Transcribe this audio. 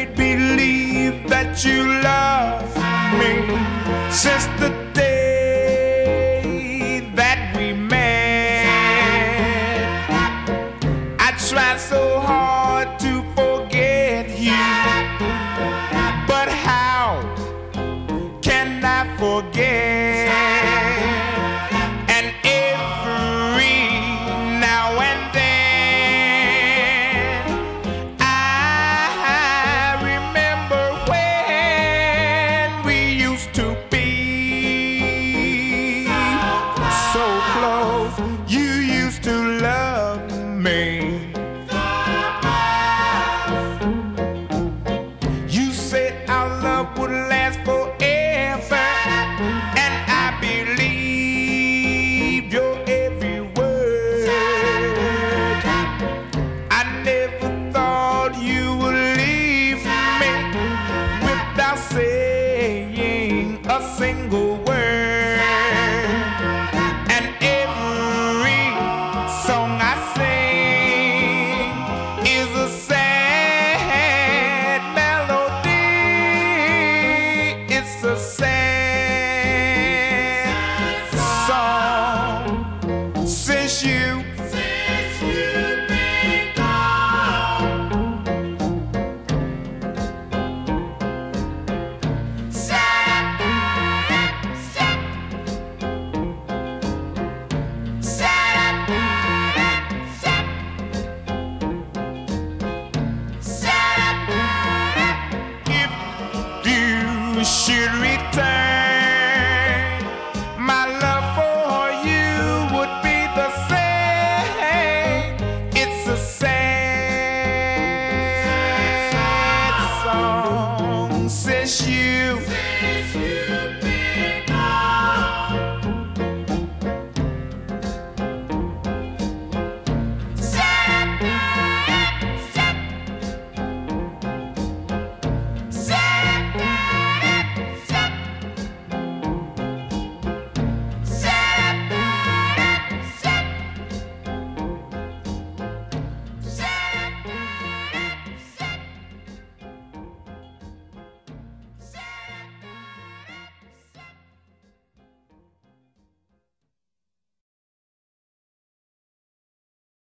made believe that you love me since the day that we met. I tried so hard to forget you, but how can I forget? And every now and then I remember when we used to be so close. You used to love me. You said our love would last forever, and I believe your every word. I never thought you would leave me without saying a single word. And every song I sing is a sad melody. It's a sad song since you've been gone. If you should return, my love for you would be the same. It's a sad song since you